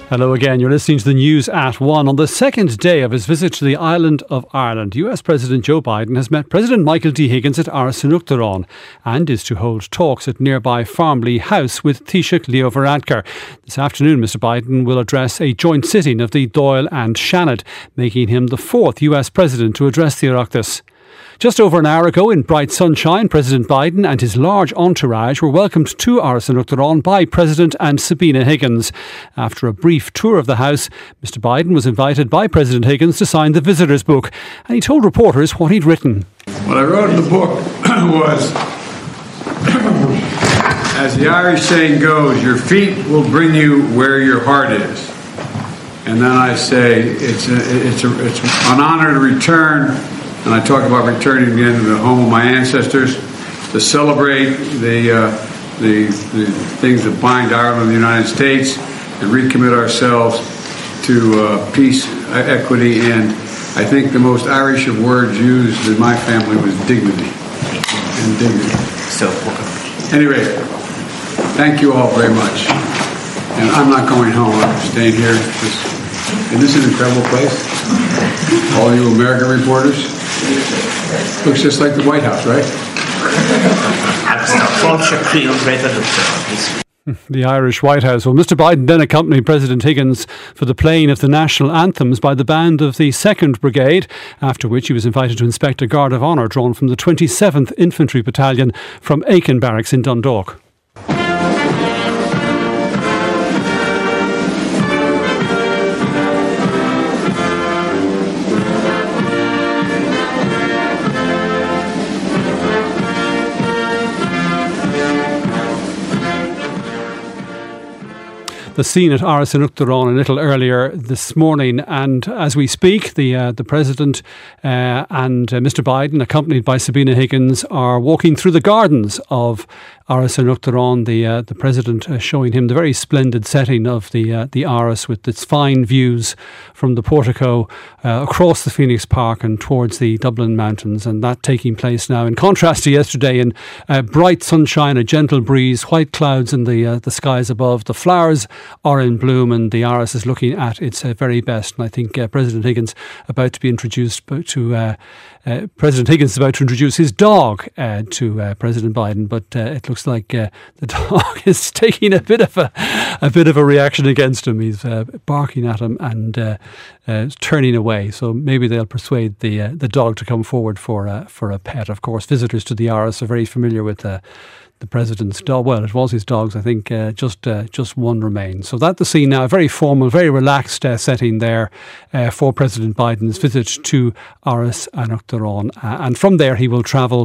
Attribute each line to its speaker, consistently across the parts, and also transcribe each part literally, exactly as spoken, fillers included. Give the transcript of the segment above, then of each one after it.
Speaker 1: Hello again. You're listening to the News at One. On the second day of his visit to the island of Ireland, U S President Joe Biden has met President Michael D. Higgins at Áras an Uachtaráin and is to hold talks at nearby Farmley House with Taoiseach Leo Varadkar. This afternoon, Mister Biden will address a joint sitting of the Dáil and Seanad, making him the fourth U S President to address the Oireachtas. Just over an hour ago, in bright sunshine, President Biden and his large entourage were welcomed to Áras an Uachtaráin by President and Sabina Higgins. After a brief tour of the house, Mister Biden was invited by President Higgins to sign the visitors' book, and he told reporters what he'd written.
Speaker 2: What I wrote in the book was, as the Irish saying goes, your feet will bring you where your heart is. And then I say, it's, a, it's, a, it's an honor to return. And I talk about returning again to the home of my ancestors to celebrate the, uh, the the things that bind Ireland and the United States and recommit ourselves to uh, peace, equity, and I think the most Irish of words used in my family was dignity and dignity. So, anyway, thank you all very much. And I'm not going home. I'm staying here. This, isn't this an incredible place? All you American reporters. Looks just like the White House, right?
Speaker 1: The Irish White House. Well, Mister Biden then accompanied President Higgins for the playing of the national anthems by the band of the second Brigade, after which he was invited to inspect a Guard of Honour drawn from the twenty-seventh Infantry Battalion from Aiken Barracks in Dundalk. The scene at Áras an Uachtaráin a little earlier this morning, and as we speak, the uh, the President uh, and uh, Mister Biden, accompanied by Sabina Higgins, are walking through the gardens of Áras an Uachtaráin. The uh, the President uh, showing him the very splendid setting of the uh, the Áras with its fine views from the portico uh, across the Phoenix Park and towards the Dublin Mountains, and that taking place now in contrast to yesterday in uh, bright sunshine, a gentle breeze, white clouds in the uh, the skies above. The flowers are in bloom and the Áras is looking at its uh, very best. And I think uh, President Higgins about to be introduced to uh, uh, President Higgins is about to introduce his dog uh, to uh, President Biden, but uh, it looks like uh, the dog is taking a bit of a a bit of a reaction against him. He's uh, barking at him and uh, uh, turning away. So maybe they'll persuade the uh, the dog to come forward for uh, for a pet. Of course, visitors to the Áras are very familiar with Uh, the President's dog. Well, it was his dogs. I think uh, just uh, just one remains. So that's the scene now. A very formal, very relaxed uh, setting there uh, for President Biden's visit to Áras an Uachtaráin. Uh, and from there he will travel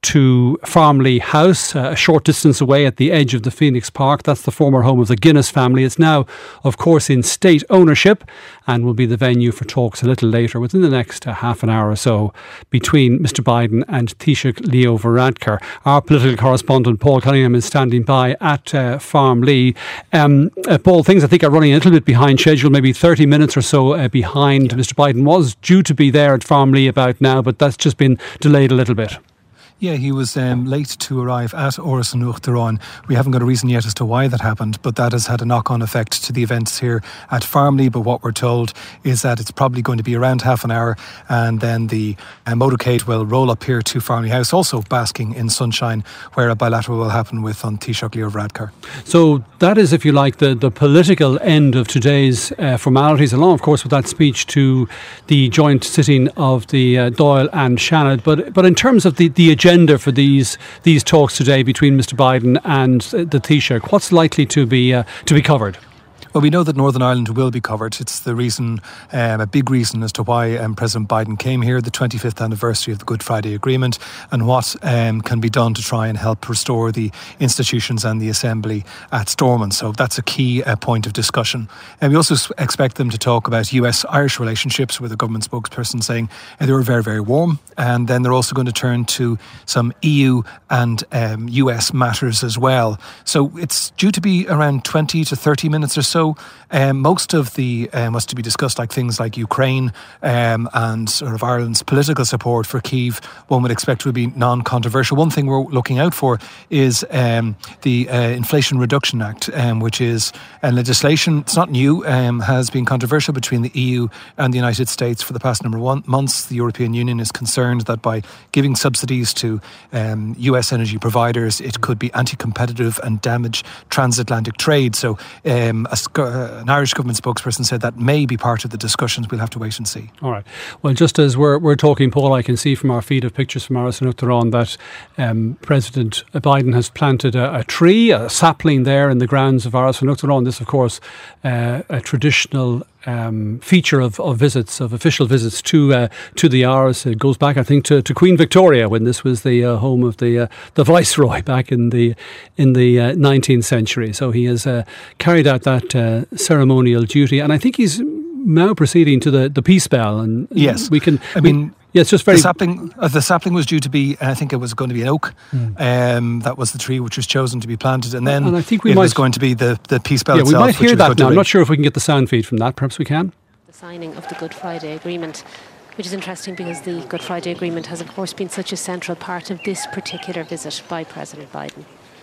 Speaker 1: to Farmley House, uh, a short distance away at the edge of the Phoenix Park. That's the former home of the Guinness family. It's now, of course, in state ownership and will be the venue for talks a little later, within the next uh, half an hour or so, between Mister Biden and Taoiseach Leo Varadkar. Our political correspondent Paul Cunningham is standing by at uh, Farmley. Um, uh, Paul, things I think are running a little bit behind schedule, maybe thirty minutes or so uh, behind. Yeah. Mister Biden was due to be there at Farmley about now, but that's just been delayed a little bit.
Speaker 3: Yeah, he was um, late to arrive at Áras an Uachtaráin. We haven't got a reason yet as to why that happened, but that has had a knock-on effect to the events here at Farmley. But what we're told is that it's probably going to be around half an hour, and then the uh, motorcade will roll up here to Farmley House, also basking in sunshine, where a bilateral will happen with um, Taoiseach Leo Varadkar.
Speaker 1: So that is, if you like, the, the political end of today's uh, formalities, along, of course, with that speech to the joint sitting of the uh, Dáil and Seanad. But but in terms of the, the agenda for these these talks today between Mister Biden and the Taoiseach, what's likely to be uh, to be covered?
Speaker 3: Well, we know that Northern Ireland will be covered. It's the reason, um, a big reason as to why um, President Biden came here, the twenty-fifth anniversary of the Good Friday Agreement, and what um, can be done to try and help restore the institutions and the Assembly at Stormont. So that's a key uh, point of discussion. And we also expect them to talk about U S-Irish relationships, with a government spokesperson saying uh, they were very, very warm. And then they're also going to turn to some E U and um, U S matters as well. So it's due to be around twenty to thirty minutes or so so um, most of the um, was to be discussed, like things like Ukraine um, and sort of Ireland's political support for Kyiv, one would expect would be non-controversial. One thing we're looking out for is um, the uh, Inflation Reduction Act, um, which is uh, legislation. It's not new, um, has been controversial between the E U and the United States for the past number of months. The European Union is concerned that by giving subsidies to um, U S energy providers, it could be anti-competitive and damage transatlantic trade. So um, a, uh, an Irish government spokesperson said that may be part of the discussions. We'll have to wait and see.
Speaker 1: All right. Well, just as we're we're talking, Paul, I can see from our feed of pictures from Áras an Uachtaráin that um, President Biden has planted a, a tree, a sapling there in the grounds of Áras an Uachtaráin. This, of course, uh, a traditional Um, feature of, of visits, of official visits to uh, to the Áras. It goes back, I think, to, to Queen Victoria, when this was the uh, home of the uh, the Viceroy back in the in the uh, nineteenth century. So he has uh, carried out that uh, ceremonial duty, and I think he's now proceeding to the, the peace bell. And
Speaker 3: yes,
Speaker 1: we can.
Speaker 3: I mean.
Speaker 1: Yeah, it's just very.
Speaker 3: The sapling, uh, the sapling was due to be, I think it was going to be an oak. Mm. Um, that was the tree which was chosen to be planted, and then
Speaker 1: and I think we
Speaker 3: it
Speaker 1: might,
Speaker 3: was going to be the, the peace bell
Speaker 1: yeah,
Speaker 3: itself.
Speaker 1: We might hear that now. I'm
Speaker 3: be.
Speaker 1: not sure if we can get the sound feed from that. Perhaps we can.
Speaker 4: The signing of the Good Friday Agreement, which is interesting because the Good Friday Agreement has, of course, been such a central part of this particular visit by President Biden.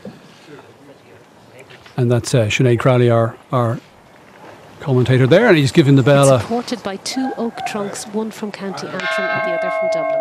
Speaker 1: And that's uh, Sinead Crowley, our our. commentator there, and he's giving the bell.
Speaker 4: It's supported by two oak trunks, one from County Antrim and the other from Dublin.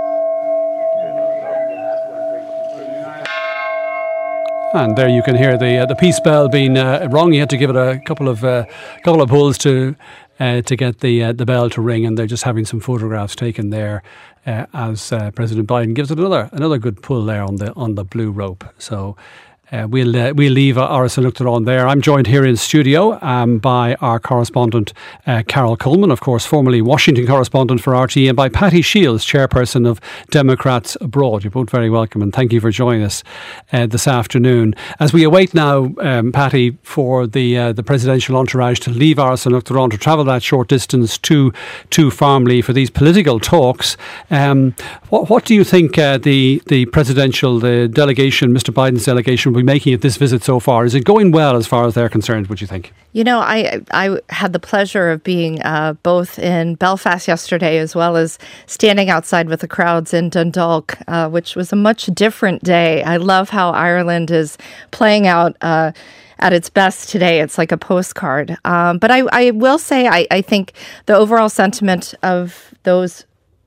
Speaker 1: And there you can hear the uh, the peace bell being uh, rung. You had to give it a couple of uh, couple of pulls to uh, to get the uh, the bell to ring, and they're just having some photographs taken there uh, as uh, President Biden gives it another another good pull there on the on the blue rope. So. Uh, we'll uh, we'll leave Áras an Uachtaráin there. I'm joined here in studio um, by our correspondent uh, Carol Coleman, of course, formerly Washington correspondent for R T E, and by Patty Shields, chairperson of Democrats Abroad. You're both very welcome, and thank you for joining us uh, this afternoon. As we await now, um, Patty, for the uh, the presidential entourage to leave Áras an Uachtaráin to travel that short distance to to Farmleigh for these political talks. Um, what, what do you think uh, the the presidential the delegation, Mister Biden's delegation, will be making at this visit so far? Is it going well as far as they're concerned, would you think?
Speaker 5: You know, I I had the pleasure of being uh, both in Belfast yesterday as well as standing outside with the crowds in Dundalk, uh, which was a much different day. I love how Ireland is playing out uh, at its best today. It's like a postcard. Um, but I, I will say I, I think the overall sentiment of those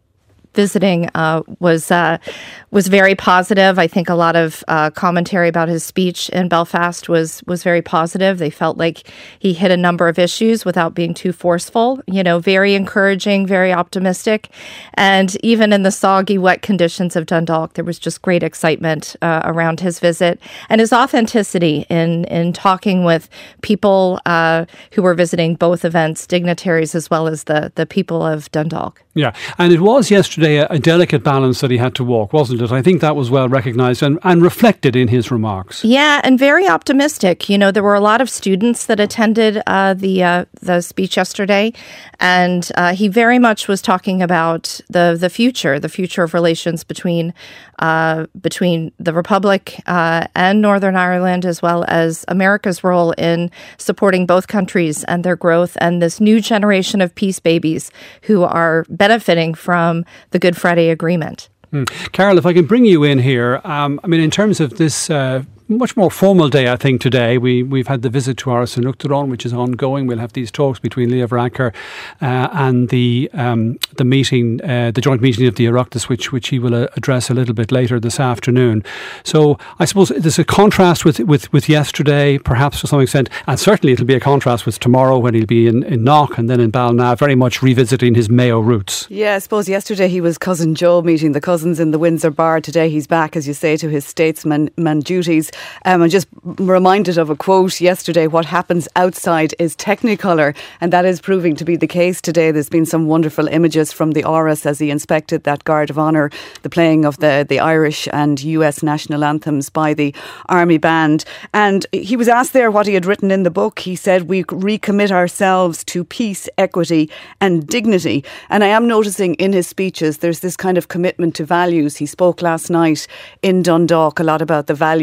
Speaker 5: visiting uh, was uh, was very positive. I think a lot of uh, commentary about his speech in Belfast was was very positive. They felt like he hit a number of issues without being too forceful. You know, very encouraging, very optimistic, and even in the soggy, wet conditions of Dundalk, there was just great excitement uh, around his visit and his authenticity in in talking with people uh, who were visiting both events, dignitaries as well as the the people of Dundalk.
Speaker 1: Yeah, and it was yesterday a, a delicate balance that he had to walk, wasn't it? I think that was well recognised and, and reflected in his remarks.
Speaker 5: Yeah, and very optimistic. You know, there were a lot of students that attended uh, the uh, the speech yesterday, and uh, he very much was talking about the the future, the future of relations between uh, between the Republic uh, and Northern Ireland, as well as America's role in supporting both countries and their growth, and this new generation of peace babies who are benefiting from the Good Friday Agreement.
Speaker 1: Mm. Carol, if I can bring you in here, um, I mean, in terms of this uh, much more formal day, I think, today, we, we've had the visit to Áras an Uachtaráin, which is ongoing. We'll have these talks between Leo Varadkar uh, and the um, the meeting, uh, the joint meeting of the Oireachtas, which which he will uh, address a little bit later this afternoon. So I suppose there's a contrast with with, with yesterday, perhaps to some extent, and certainly it'll be a contrast with tomorrow when he'll be in, in Knock and then in Ballina, very much revisiting his Mayo roots.
Speaker 6: Yeah, I suppose yesterday he was Cousin Joe meeting the cousins in the Windsor Bar. Today he's back, as you say, to his statesman man duties. Um, I'm just reminded of a quote yesterday: what happens outside is technicolor, and that is proving to be the case today. There's been some wonderful images from the Áras as he inspected that Guard of Honour, the playing of the, the Irish and U S national anthems by the Army Band. And he was asked there what he had written in the book. He said, we recommit ourselves to peace, equity and dignity. And I am noticing in his speeches there's this kind of commitment to values. He spoke last night in Dundalk a lot about the values that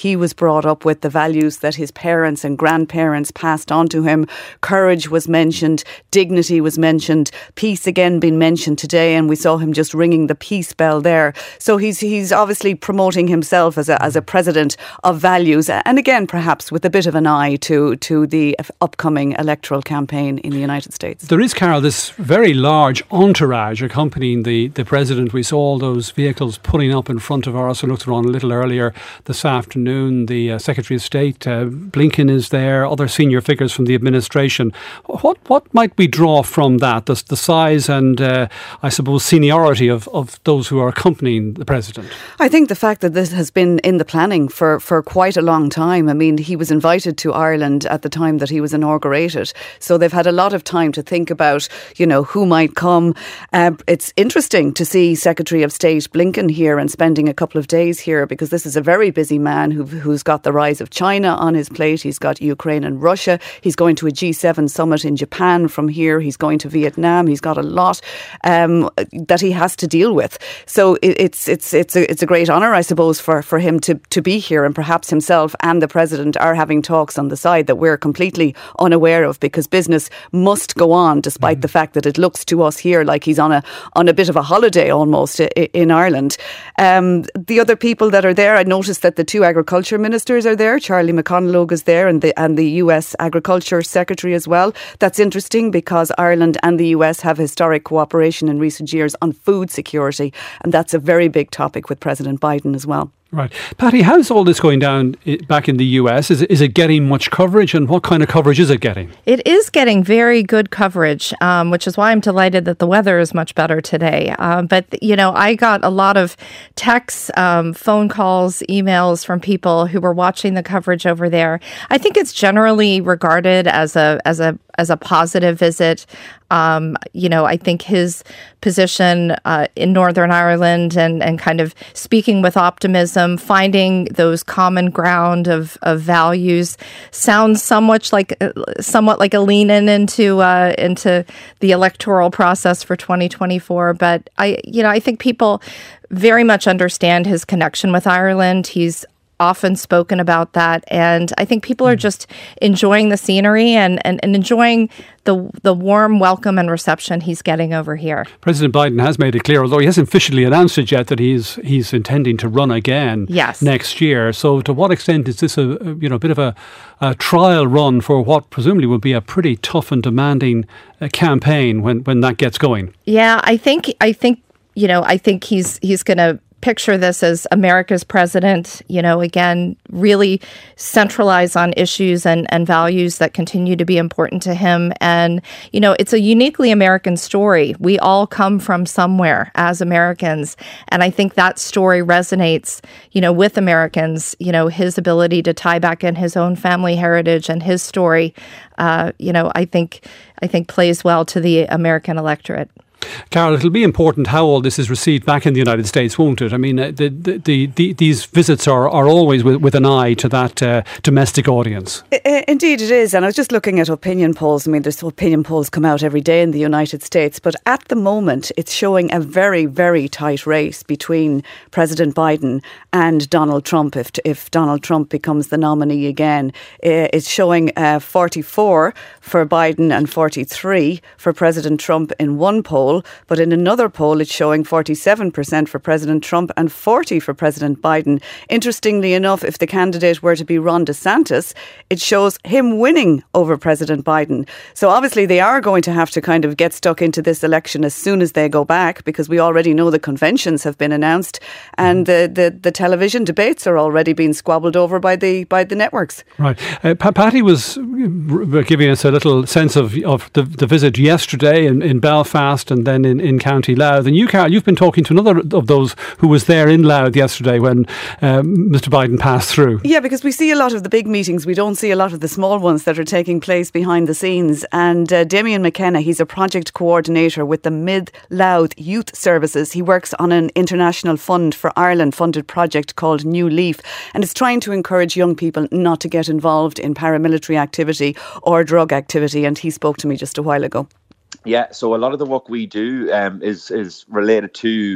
Speaker 6: he was brought up with, the values that his parents and grandparents passed on to him. Courage was mentioned, dignity was mentioned, peace again been mentioned today, and we saw him just ringing the peace bell there. So he's he's obviously promoting himself as a as a president of values, and again perhaps with a bit of an eye to to the upcoming electoral campaign in the United States.
Speaker 1: There is, Carol, this very large entourage accompanying the, the president. We saw all those vehicles pulling up in front of ours. I looked around a little earlier this afternoon. The uh, Secretary of State, uh, Blinken, is there, other senior figures from the administration. What what might we draw from that, the, the size and, uh, I suppose, seniority of, of those who are accompanying the president?
Speaker 6: I think the fact that this has been in the planning for, for quite a long time. I mean, he was invited to Ireland at the time that he was inaugurated. So they've had a lot of time to think about, you know, who might come. Uh, it's interesting to see Secretary of State Blinken here and spending a couple of days here, because this is a very busy man who, who's got the rise of China on his plate. He's got Ukraine and Russia. He's going to a G seven summit in Japan from here. He's going to Vietnam. He's got a lot um, that he has to deal with. So it, it's it's it's a, it's a great honour, I suppose, for, for him to, to be here, and perhaps himself and the president are having talks on the side that we're completely unaware of, because business must go on despite mm. the fact that it looks to us here like he's on a on a bit of a holiday almost in Ireland. Um, the other people that are there, I noticed that the two agriculture ministers are there. Charlie McConalogue is there, and the and the U S Agriculture Secretary as well. That's interesting because Ireland and the U S have historic cooperation in recent years on food security, and that's a very big topic with President Biden as well.
Speaker 1: Right. Patty, how's all this going down back in the U S? Is it, is it getting much coverage, and what kind of coverage is it getting?
Speaker 5: It is getting very good coverage, um, which is why I'm delighted that the weather is much better today. Um, but, you know, I got a lot of texts, um, phone calls, emails from people who were watching the coverage over there. I think it's generally regarded as a as a as a positive visit. Um, you know, I think his position uh, in Northern Ireland and, and kind of speaking with optimism, finding those common ground of, of values, sounds somewhat like somewhat like a lean in into uh, into the electoral process for twenty twenty-four. But I, you know, I think people very much understand his connection with Ireland. He's often spoken about that, and I think people are just enjoying the scenery and, and, and enjoying the the warm welcome and reception he's getting over here.
Speaker 1: President Biden has made it clear, although he hasn't officially announced it yet, that he's he's intending to run again
Speaker 5: yes.
Speaker 1: next year. So to what extent is this a you know a bit of a, a trial run for what presumably will be a pretty tough and demanding uh, campaign when, when that gets going?
Speaker 5: Yeah, I think I think you know I think he's he's going to picture this as America's president, you know, again, really centralize on issues and, and values that continue to be important to him. And, you know, it's a uniquely American story. We all come from somewhere as Americans. And I think that story resonates, you know, with Americans, you know, his ability to tie back in his own family heritage and his story, uh, you know, I think, I think plays well to the American electorate.
Speaker 1: Carol, it'll be important how all this is received back in the United States, won't it? I mean, uh, the, the, the, the, these visits are, are always with, with an eye to that uh, domestic audience.
Speaker 6: Indeed it is. And I was just looking at opinion polls. I mean, there's opinion polls come out every day in the United States. But at the moment, it's showing a very, very tight race between President Biden and Donald Trump. If if Donald Trump becomes the nominee again, it's showing uh, forty-four for Biden and forty-three for President Trump in one poll. But in another poll, it's showing forty-seven percent for President Trump and forty for President Biden. Interestingly enough, if the candidate were to be Ron DeSantis, it shows him winning over President Biden. So obviously they are going to have to kind of get stuck into this election as soon as they go back, because we already know the conventions have been announced and the, the, the television debates are already being squabbled over by the by the networks.
Speaker 1: Right. Uh, Patty was giving us a little sense of, of the, the visit yesterday in, in Belfast and then in, in County Louth. And you, Carol, you've been talking to another of those who was there in Louth yesterday when um, Mister Biden passed through.
Speaker 6: Yeah, because we see a lot of the big meetings. We don't see a lot of the small ones that are taking place behind the scenes. And uh, Damien McKenna, he's a project coordinator with the Mid-Louth Youth Services. He works on an International Fund for Ireland funded project called New Leaf. And it's trying to encourage young people not to get involved in paramilitary activity or drug activity. And he spoke to me just a while ago.
Speaker 7: Yeah, so a lot of the work we do um, is is related to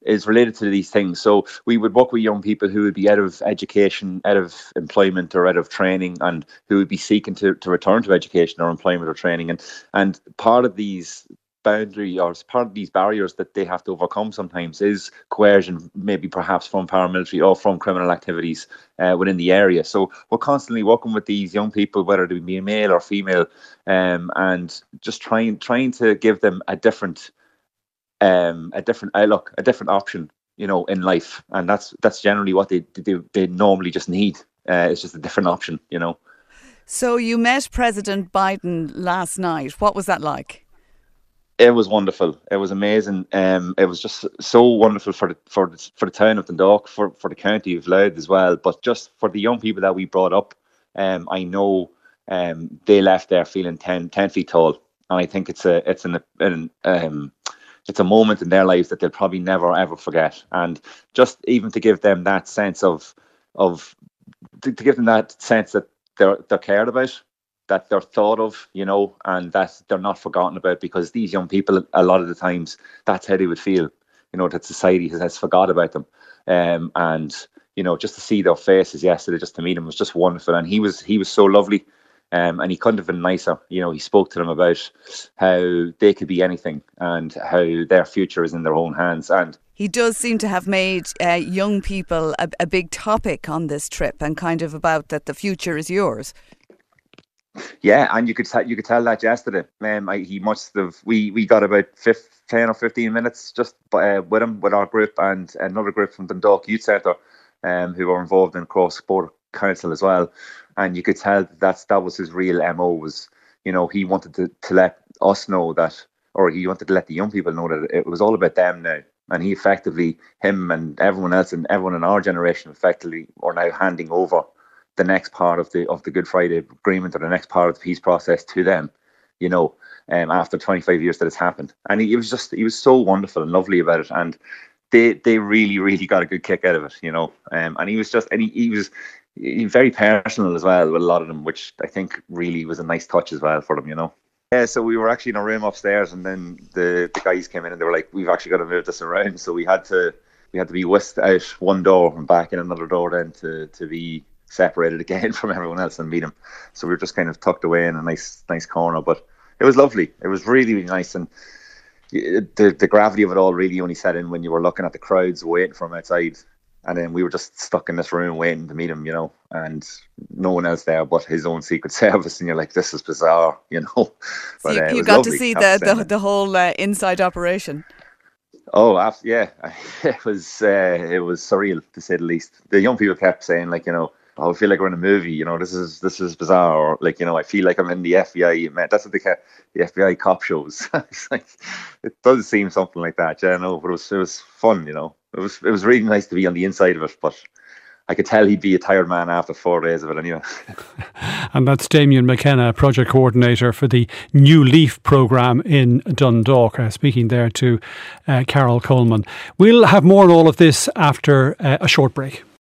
Speaker 7: is related to these things. So we would work with young people who would be out of education, out of employment or out of training, and who would be seeking to, to return to education or employment or training. And and part of these boundary or part of these barriers that they have to overcome sometimes is coercion, maybe perhaps from paramilitary or from criminal activities uh, within the area. So we're constantly working with these young people, whether they be male or female, um, and just trying trying to give them a different um, a different outlook, a different option, you know, in life. And that's that's generally what they they, they normally just need. Uh, it's just a different option, you know.
Speaker 6: So you met President Biden last night. What was that like?
Speaker 7: It was wonderful. It was amazing. Um, it was just so wonderful for the for the, for the town of Dundalk, for, for the county of Louth as well. But just for the young people that we brought up, um, I know um, they left there feeling ten, ten feet tall, and I think it's a it's an, an um it's a moment in their lives that they'll probably never ever forget. And just even to give them that sense of of to, to give them that sense that they're they're cared about, that they're thought of, you know, and that they're not forgotten about, because these young people, a lot of the times, that's how they would feel, you know, that society has, has forgot about them. Um, and, you know, just to see their faces yesterday, just to meet him was just wonderful. And he was he was so lovely, um, and he couldn't have been nicer. You know, he spoke to them about how they could be anything and how their future is in their own hands. And
Speaker 6: he does seem to have made uh, young people a, a big topic on this trip, and kind of about that the future is yours.
Speaker 7: Yeah, and you could t- you could tell that yesterday. Um, I, he must have. We, we got about ten or fifteen minutes just uh, with him, with our group and another group from Dundalk Youth Centre, um, who were involved in Cross Sport Council as well. And you could tell that that's, that was his real M O. Was, you know, he wanted to, to let us know that, or he wanted to let the young people know that it was all about them now. And he effectively, him and everyone else and everyone in our generation, effectively are now handing over the next part of the of the Good Friday Agreement, or the next part of the peace process, to them, you know, um, after twenty-five years that it's happened. And he, he was just, he was so wonderful and lovely about it. And they they really, really got a good kick out of it, you know. Um, and he was just, and he, he was he, very personal as well with a lot of them, which I think really was a nice touch as well for them, you know. Yeah, so we were actually in a room upstairs, and then the, the guys came in and they were like, we've actually got to move this around. So we had to we had to be whisked out one door and back in another door then to, to be separated again from everyone else and meet him. So we were just kind of tucked away in a nice nice corner, but it was lovely. It was really, really nice. And the the gravity of it all really only set in when you were looking at the crowds waiting for him outside, and then we were just stuck in this room waiting to meet him, you know, and no one else there but his own Secret Service. And you're like, this is bizarre, you know. But
Speaker 6: so you,
Speaker 7: uh,
Speaker 6: you
Speaker 7: was
Speaker 6: got
Speaker 7: lovely,
Speaker 6: to see
Speaker 7: to
Speaker 6: the, the the whole uh, inside operation.
Speaker 7: Oh, yeah, it was uh, it was surreal, to say the least. The young people kept saying, like, you know, oh, I feel like we're in a movie, you know, this is this is bizarre, or like, you know, I feel like I'm in the F B I. Man, that's what they ca- the F B I cop shows. It's like, it does seem something like that, yeah, no, but it was it was fun, you know. It was it was really nice to be on the inside of it, but I could tell he'd be a tired man after four days of it anyway.
Speaker 1: And that's Damien McKenna, project coordinator for the New Leaf programme in Dundalk, uh, speaking there to uh, Carol Coleman. We'll have more on all of this after uh, a short break.